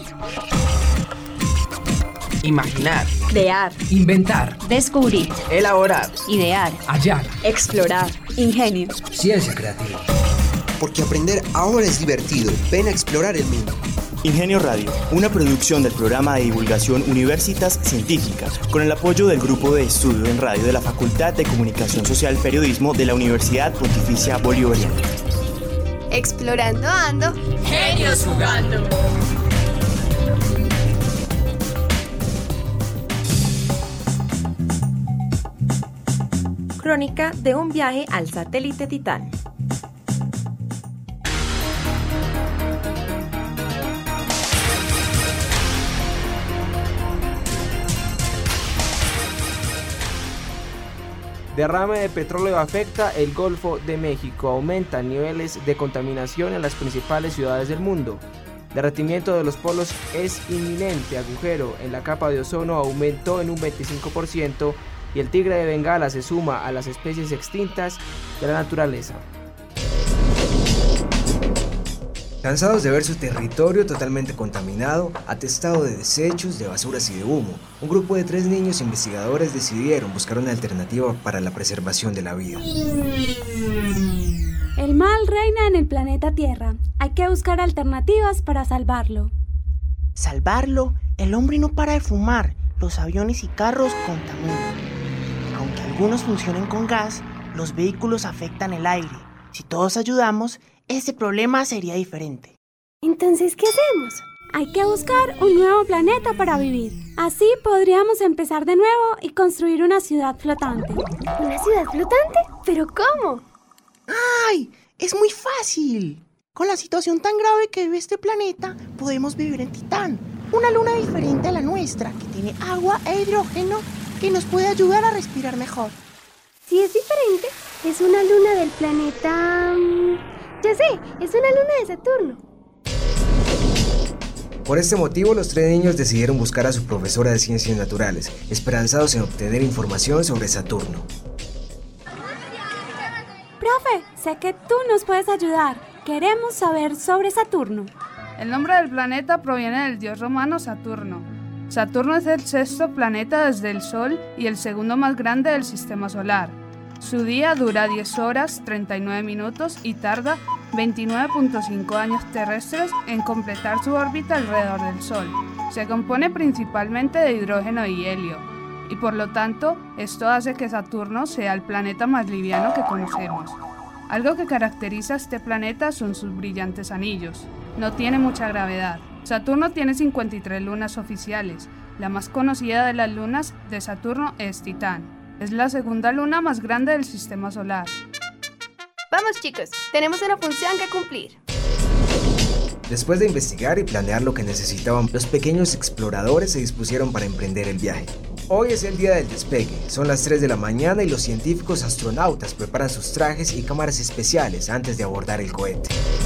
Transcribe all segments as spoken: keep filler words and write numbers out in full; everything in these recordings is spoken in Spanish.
Imaginar, crear, inventar, descubrir, elaborar, idear, hallar, explorar, ingenio, ciencia creativa. Porque aprender ahora es divertido. Ven a explorar el mundo. Ingenio Radio, una producción del programa de divulgación Universitas Científicas, con el apoyo del Grupo de Estudio en Radio de la Facultad de Comunicación Social y Periodismo de la Universidad Pontificia Bolivariana. Explorando ando, genios jugando. Crónica de un viaje al satélite Titán. Derrame de petróleo afecta el Golfo de México. Aumentan niveles de contaminación en las principales ciudades del mundo. Derretimiento de los polos es inminente. Agujero en la capa de ozono aumentó en un veinticinco por ciento y el tigre de Bengala se suma a las especies extintas de la naturaleza. Cansados de ver su territorio totalmente contaminado, atestado de desechos, de basuras y de humo, un grupo de tres niños investigadores decidieron buscar una alternativa para la preservación de la vida. El mal reina en el planeta Tierra. Hay que buscar alternativas para salvarlo. ¿Salvarlo? El hombre no para de fumar. Los aviones y carros contaminan. Aunque algunos funcionen con gas, los vehículos afectan el aire. Si todos ayudamos, ese problema sería diferente. Entonces, ¿qué hacemos? Hay que buscar un nuevo planeta para vivir. Así podríamos empezar de nuevo y construir una ciudad flotante. ¿Una ciudad flotante? ¿Pero cómo? ¡Ay! Es muy fácil. Con la situación tan grave que vive este planeta, podemos vivir en Titán, una luna diferente a la nuestra, que tiene agua e hidrógeno que nos puede ayudar a respirar mejor. Si es diferente, es una luna del planeta... Ya sé, es una luna de Saturno. Por este motivo, los tres niños decidieron buscar a su profesora de ciencias naturales, esperanzados en obtener información sobre Saturno. Profe, sé que tú nos puedes ayudar. Queremos saber sobre Saturno. El nombre del planeta proviene del dios romano Saturno. Saturno es el sexto planeta desde el Sol y el segundo más grande del sistema solar. Su día dura diez horas, treinta y nueve minutos y tarda veintinueve punto cinco años terrestres en completar su órbita alrededor del Sol. Se compone principalmente de hidrógeno y helio, y por lo tanto, esto hace que Saturno sea el planeta más liviano que conocemos. Algo que caracteriza a este planeta son sus brillantes anillos. No tiene mucha gravedad. Saturno tiene cincuenta y tres lunas oficiales. La más conocida de las lunas de Saturno es Titán. Es la segunda luna más grande del sistema solar. Vamos, chicos, tenemos una función que cumplir. Después de investigar y planear lo que necesitaban, los pequeños exploradores se dispusieron para emprender el viaje. Hoy es el día del despegue, son las tres de la mañana y los científicos astronautas preparan sus trajes y cámaras especiales antes de abordar el cohete.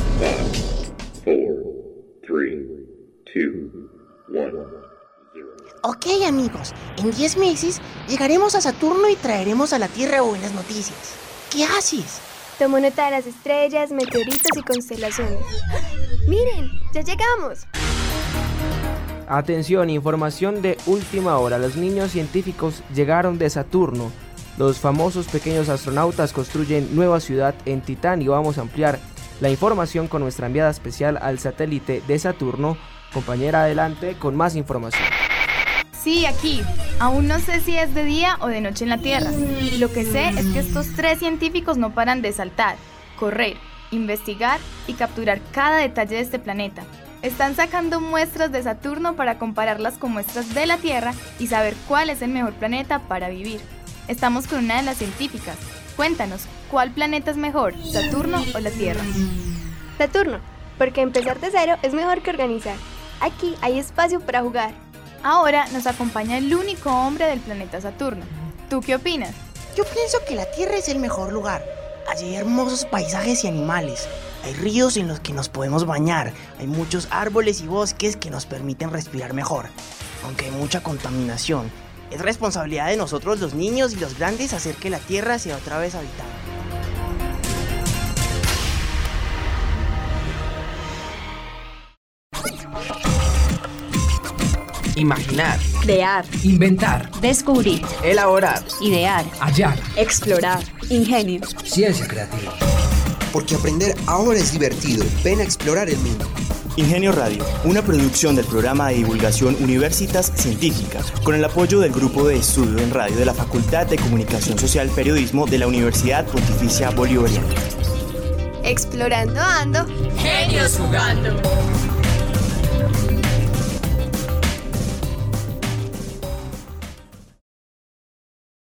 Ok, amigos, en diez meses llegaremos a Saturno y traeremos a la Tierra buenas noticias. ¿Qué haces? Tomo nota de las estrellas, meteoritos y constelaciones. ¡Miren! ¡Ya llegamos! Atención, información de última hora. Los niños científicos llegaron de Saturno. Los famosos pequeños astronautas construyen nueva ciudad en Titán y vamos a ampliar la información con nuestra enviada especial al satélite de Saturno. Compañera, adelante con más información. Sí, aquí. Aún no sé si es de día o de noche en la Tierra. Lo que sé es que estos tres científicos no paran de saltar, correr, investigar y capturar cada detalle de este planeta. Están sacando muestras de Saturno para compararlas con muestras de la Tierra y saber cuál es el mejor planeta para vivir. Estamos con una de las científicas. Cuéntanos, ¿cuál planeta es mejor, Saturno o la Tierra? Saturno, porque empezar de cero es mejor que organizar. Aquí hay espacio para jugar. Ahora nos acompaña el único hombre del planeta Saturno. ¿Tú qué opinas? Yo pienso que la Tierra es el mejor lugar. Allí hay hermosos paisajes y animales. Hay ríos en los que nos podemos bañar. Hay muchos árboles y bosques que nos permiten respirar mejor. Aunque hay mucha contaminación, es responsabilidad de nosotros los niños y los grandes hacer que la Tierra sea otra vez habitada. Imaginar. Crear. Inventar. Descubrir. Elaborar. Idear. Hallar. Explorar. Ingenio. Ciencia creativa. Porque aprender ahora es divertido. Ven a explorar el mundo. Ingenio Radio, una producción del programa de divulgación Universitas Científicas, con el apoyo del Grupo de Estudio en Radio de la Facultad de Comunicación Social Periodismo de la Universidad Pontificia Bolivariana. Explorando ando. Genios jugando.